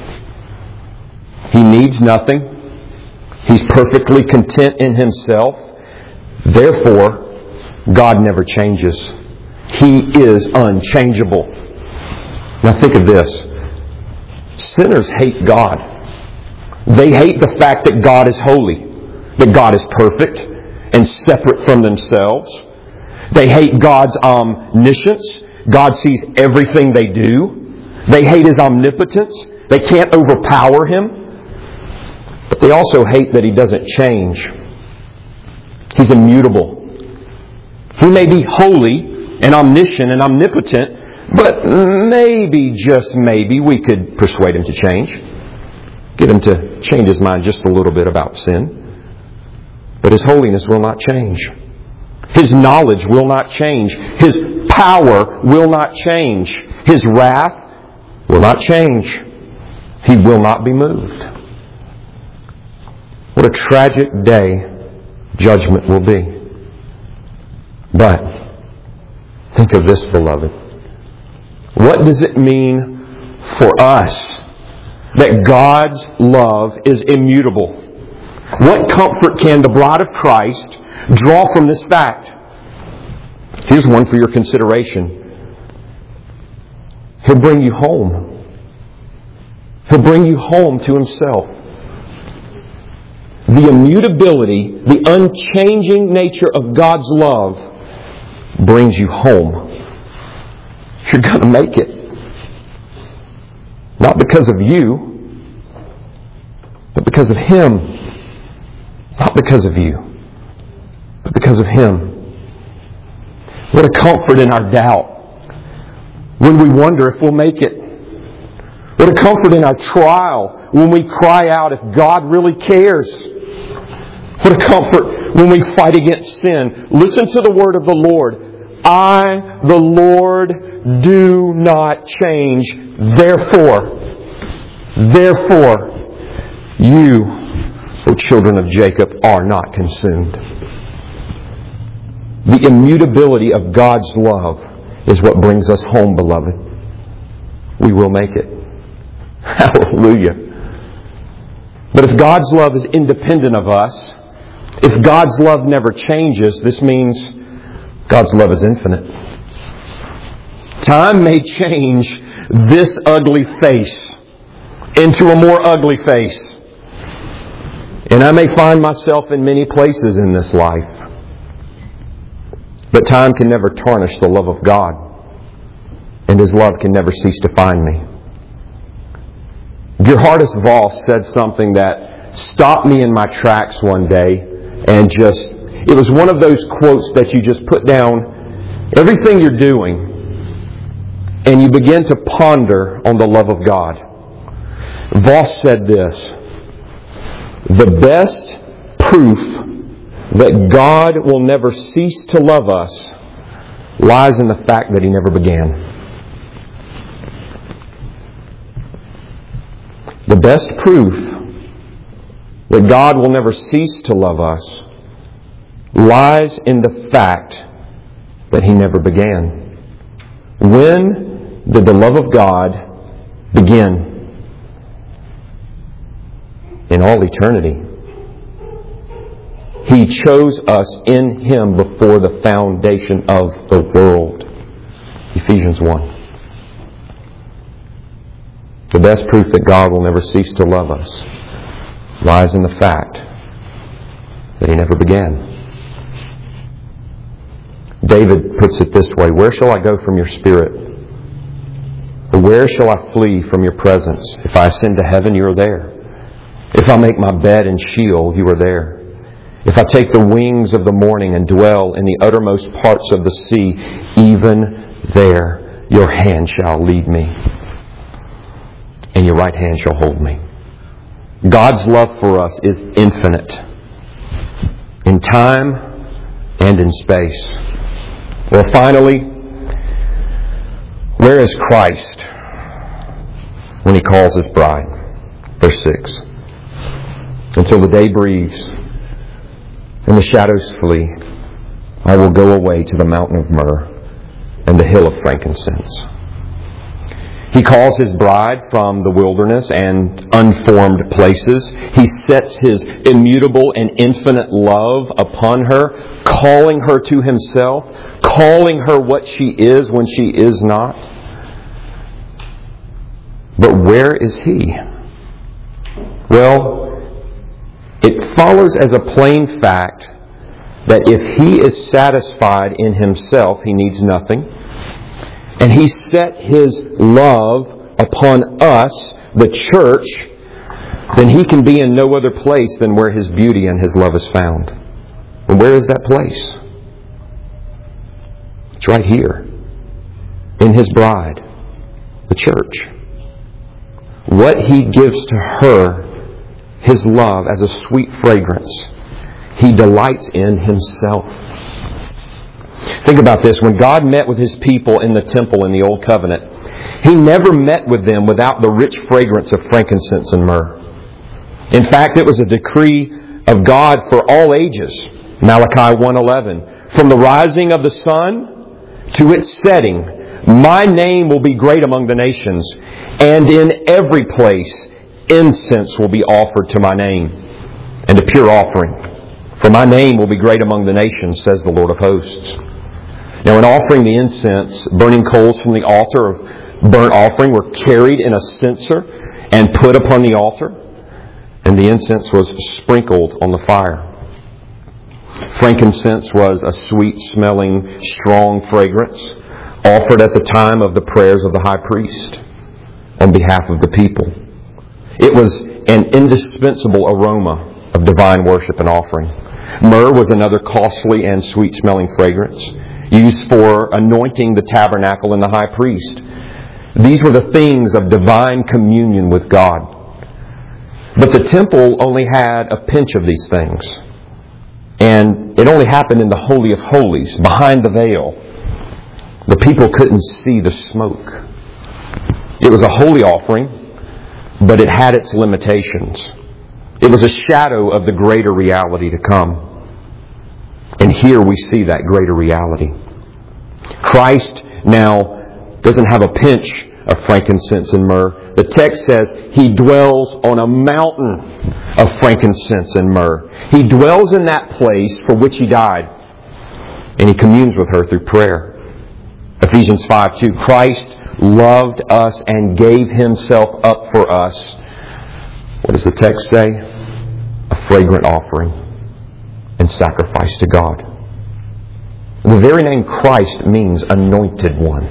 Speaker 1: He needs nothing. He's perfectly content in Himself. Therefore, God never changes. He is unchangeable. Now think of this. Sinners hate God. They hate the fact that God is holy, that God is perfect and separate from themselves. They hate God's omniscience. God sees everything they do. They hate His omnipotence. They can't overpower Him. But they also hate that He doesn't change. He's immutable. He may be holy and omniscient and omnipotent, but maybe, just maybe, we could persuade Him to change. Get Him to change His mind just a little bit about sin. But His holiness will not change. His knowledge will not change. His power will not change. His wrath will not change. He will not be moved. What a tragic day judgment will be. But think of this, beloved. What does it mean for us that God's love is immutable? What comfort can the bride of Christ draw from this fact? Here's one for your consideration. He'll bring you home. He'll bring you home to Himself. The immutability, the unchanging nature of God's love brings you home. You're going to make it. Not because of you, but because of Him. Not because of you, but because of Him. What a comfort in our doubt when we wonder if we'll make it. What a comfort in our trial when we cry out if God really cares. What a comfort when we fight against sin. Listen to the word of the Lord. I, the Lord, do not change. Therefore, you, O children of Jacob, are not consumed. The immutability of God's love is what brings us home, beloved. We will make it. Hallelujah. But if God's love is independent of us, if God's love never changes, this means God's love is infinite. Time may change this ugly face into a more ugly face. And I may find myself in many places in this life. But time can never tarnish the love of God. And His love can never cease to find me. Gerhardus Voss said something that stopped me in my tracks one day. And it was one of those quotes that you just put down everything you're doing and you begin to ponder on the love of God. Voss said this: the best proof that God will never cease to love us lies in the fact that He never began. The best proof that God will never cease to love us lies in the fact that He never began. When did the love of God begin? In all eternity. He chose us in Him before the foundation of the world. Ephesians 1. The best proof that God will never cease to love us lies in the fact that He never began. David puts it this way: where shall I go from your Spirit? Or where shall I flee from your presence? If I ascend to heaven, you are there. If I make my bed in Sheol, you are there. If I take the wings of the morning and dwell in the uttermost parts of the sea, even there your hand shall lead me, and your right hand shall hold me. God's love for us is infinite in time and in space. Well, finally, where is Christ when He calls His bride? Verse 6. Until the day breathes and the shadows flee, I will go away to the mountain of myrrh and the hill of frankincense. He calls His bride from the wilderness and unformed places. He sets His immutable and infinite love upon her, calling her to Himself, calling her what she is when she is not. But where is He? Well, it follows as a plain fact that if He is satisfied in Himself, He needs nothing. And He set His love upon us, the church, then He can be in no other place than where His beauty and His love is found. And where is that place? It's right here, in His bride, the church. What He gives to her, His love as a sweet fragrance, He delights in Himself. Think about this. When God met with His people in the temple in the Old Covenant, He never met with them without the rich fragrance of frankincense and myrrh. In fact, it was a decree of God for all ages. Malachi 1:11. From the rising of the sun to its setting, my name will be great among the nations, and in every place incense will be offered to my name, and a pure offering. For my name will be great among the nations, says the Lord of hosts. Now, in offering the incense, burning coals from the altar of burnt offering were carried in a censer and put upon the altar, and the incense was sprinkled on the fire. Frankincense was a sweet-smelling, strong fragrance offered at the time of the prayers of the high priest on behalf of the people. It was an indispensable aroma of divine worship and offering. Myrrh was another costly and sweet-smelling fragrance used for anointing the tabernacle and the high priest. These were the things of divine communion with God. But the temple only had a pinch of these things. And it only happened in the Holy of Holies, behind the veil. The people couldn't see the smoke. It was a holy offering, but it had its limitations. It was a shadow of the greater reality to come. And here we see that greater reality. Christ now doesn't have a pinch of frankincense and myrrh. The text says He dwells on a mountain of frankincense and myrrh. He dwells in that place for which He died. And He communes with her through prayer. Ephesians 5:2. Christ loved us and gave Himself up for us. What does the text say? A fragrant offering and sacrifice to God. The very name Christ means anointed one.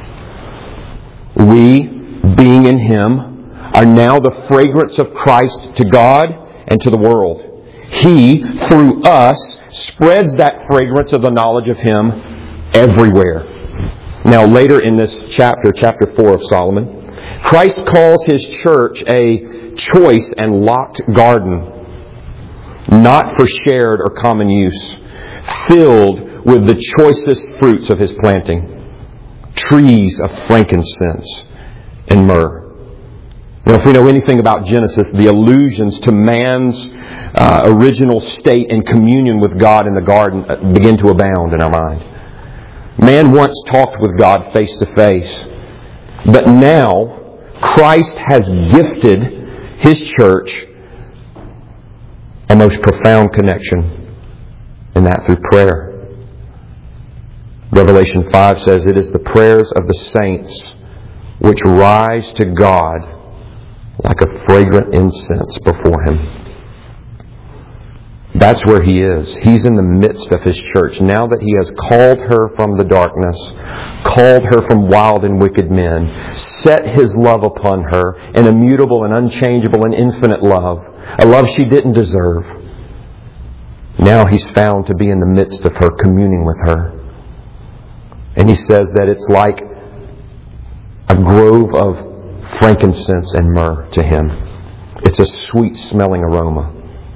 Speaker 1: We, being in Him, are now the fragrance of Christ to God and to the world. He, through us, spreads that fragrance of the knowledge of Him everywhere. Now, later in this chapter 4 of Solomon, Christ calls His church a choice and locked garden, not for shared or common use, filled with the choicest fruits of His planting, trees of frankincense and myrrh. Now, if we know anything about Genesis, the allusions to man's original state and communion with God in the garden begin to abound in our mind. Man once talked with God face to face, but now Christ has gifted His church a most profound connection, and that through prayer. Revelation 5 says, "It is the prayers of the saints which rise to God like a fragrant incense before Him." That's where He is. He's in the midst of His church. Now that He has called her from the darkness, called her from wild and wicked men, set His love upon her, an immutable and unchangeable and infinite love, a love she didn't deserve. Now He's found to be in the midst of her, communing with her. And He says that it's like a grove of frankincense and myrrh to Him. It's a sweet smelling aroma.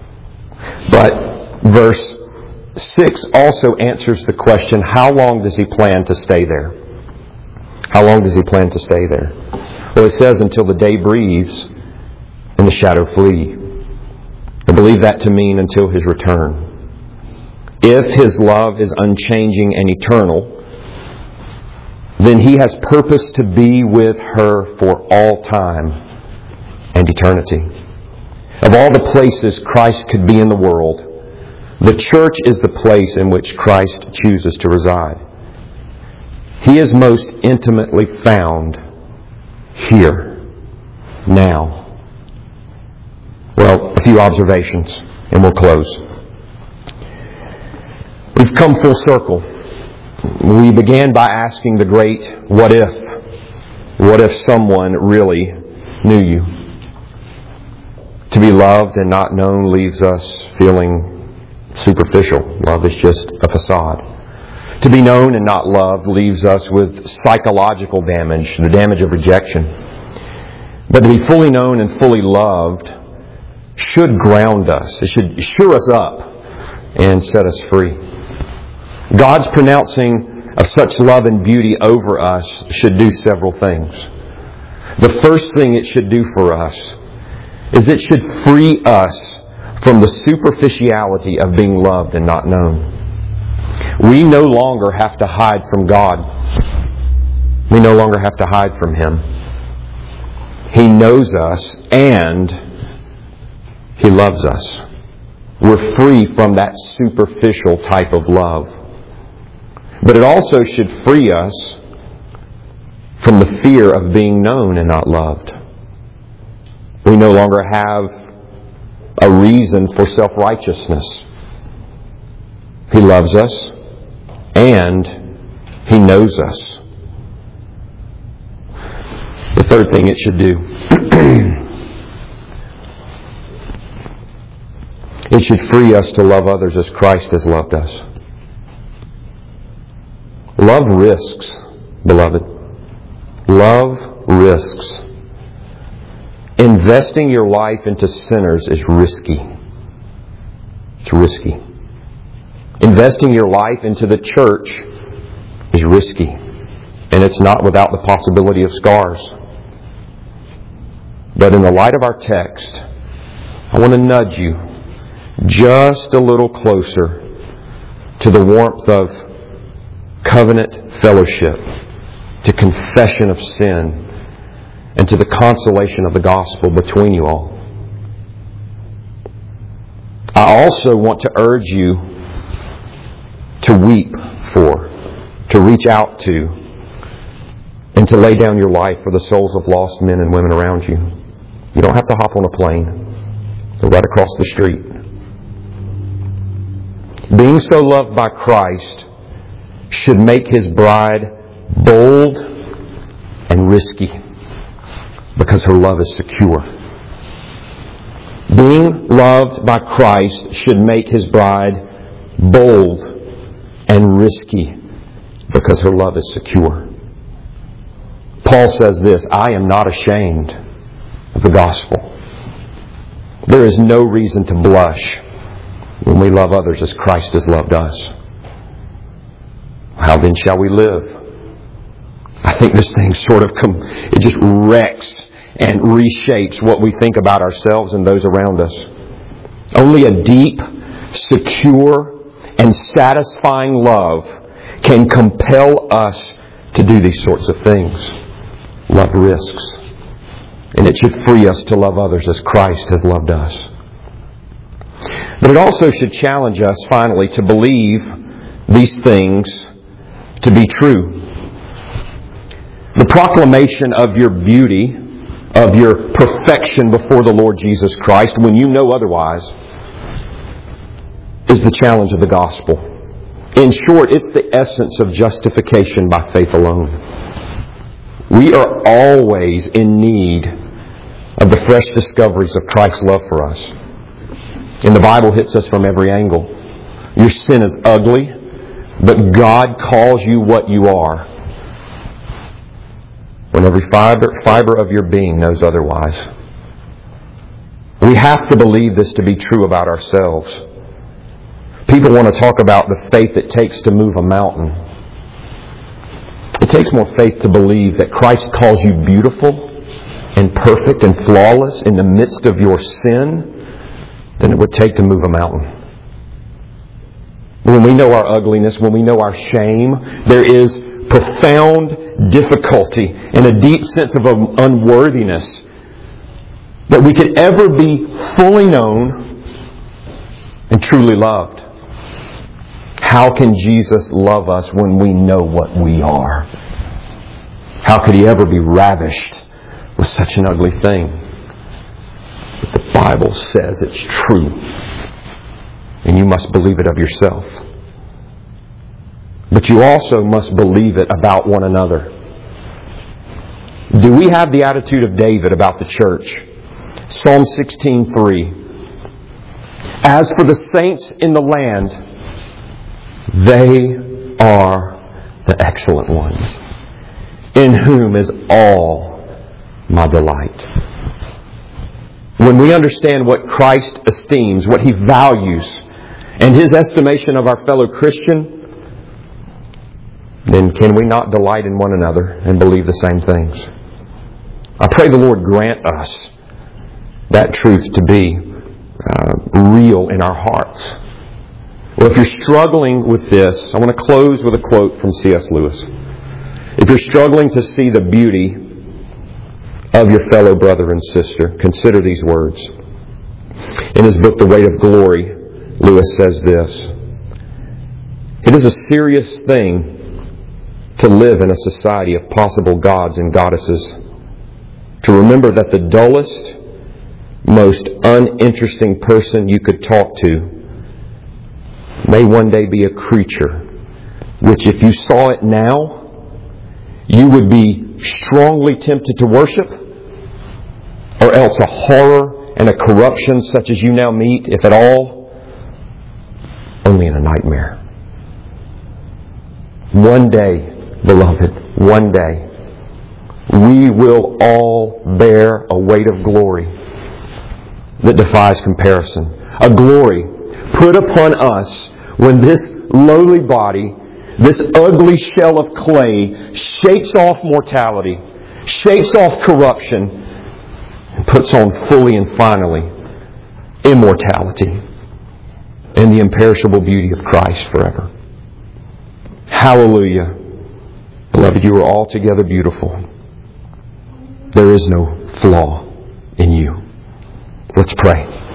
Speaker 1: But verse 6 also answers the question, how long does He plan to stay there? How long does He plan to stay there? Well, it says until the day breathes and the shadow flee. I believe that to mean until His return. If His love is unchanging and eternal, then He has purpose to be with her for all time and eternity. Of all the places Christ could be in the world, the church is the place in which Christ chooses to reside. He is most intimately found here, now. Well, a few observations, and we'll close. We've come full circle. We began by asking the great what if. What if someone really knew you? To be loved and not known leaves us feeling superficial. Love is just a facade. To be known and not loved leaves us with psychological damage, the damage of rejection. But to be fully known and fully loved should ground us. It should shore us up and set us free. God's pronouncing of such love and beauty over us should do several things. The first thing it should do for us is it should free us from the superficiality of being loved and not known. We no longer have to hide from God. We no longer have to hide from Him. He knows us and He loves us. We're free from that superficial type of love. But it also should free us from the fear of being known and not loved. We no longer have a reason for self-righteousness. He loves us and He knows us. The third thing it should do, it should free us to love others as Christ has loved us. Love risks, beloved. Love risks. Investing your life into sinners is risky. It's risky. Investing your life into the church is risky. And it's not without the possibility of scars. But in the light of our text, I want to nudge you just a little closer to the warmth of covenant fellowship, to confession of sin, and to the consolation of the gospel between you all. I also want to urge you to weep for, to reach out to, and to lay down your life for the souls of lost men and women around you. You don't have to hop on a plane. Go right across the street. being so loved by Christ should make His bride bold and risky because her love is secure. Being loved by Christ should make His bride bold and risky because her love is secure. Paul says this, I am not ashamed of the gospel. There is no reason to blush when we love others as Christ has loved us. How then shall we live? I think this thing it just wrecks and reshapes what we think about ourselves and those around us. Only a deep, secure, and satisfying love can compel us to do these sorts of things. Love risks. And it should free us to love others as Christ has loved us. But it also should challenge us, finally, to believe these things to be true. The proclamation of your beauty, of your perfection before the Lord Jesus Christ, when you know otherwise, is the challenge of the gospel. In short, it's the essence of justification by faith alone. We are always in need of the fresh discoveries of Christ's love for us. And the Bible hits us from every angle. Your sin is ugly, but God calls you what you are, when every fiber of your being knows otherwise. We have to believe this to be true about ourselves. People want to talk about the faith it takes to move a mountain. It takes more faith to believe that Christ calls you beautiful and perfect and flawless in the midst of your sin than it would take to move a mountain. When we know our ugliness, when we know our shame, there is profound difficulty and a deep sense of unworthiness that we could ever be fully known and truly loved. How can Jesus love us when we know what we are? How could He ever be ravished with such an ugly thing? But the Bible says it's true. And you must believe it of yourself. But you also must believe it about one another. Do we have the attitude of David about the church? Psalm 16:3. As for the saints in the land, they are the excellent ones, in whom is all my delight. When we understand what Christ esteems, what He values, and His estimation of our fellow Christian, then can we not delight in one another and believe the same things? I pray the Lord grant us that truth to be real in our hearts. Well, if you're struggling with this, I want to close with a quote from C.S. Lewis. If you're struggling to see the beauty of your fellow brother and sister, consider these words. In his book, The Weight of Glory, Lewis says this: it is a serious thing to live in a society of possible gods and goddesses, to remember that the dullest, most uninteresting person you could talk to may one day be a creature which, if you saw it now, you would be strongly tempted to worship, or else a horror and a corruption such as you now meet, if at all, only in a nightmare. One day, beloved, one day, we will all bear a weight of glory that defies comparison. A glory put upon us when this lowly body, this ugly shell of clay, shakes off mortality, shakes off corruption, and puts on fully and finally immortality and the imperishable beauty of Christ forever. Hallelujah. Beloved, you are altogether beautiful. There is no flaw in you. Let's pray.